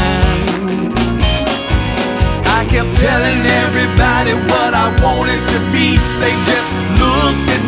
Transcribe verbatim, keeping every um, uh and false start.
mine. I kept telling everybody what I wanted to be. They just looked at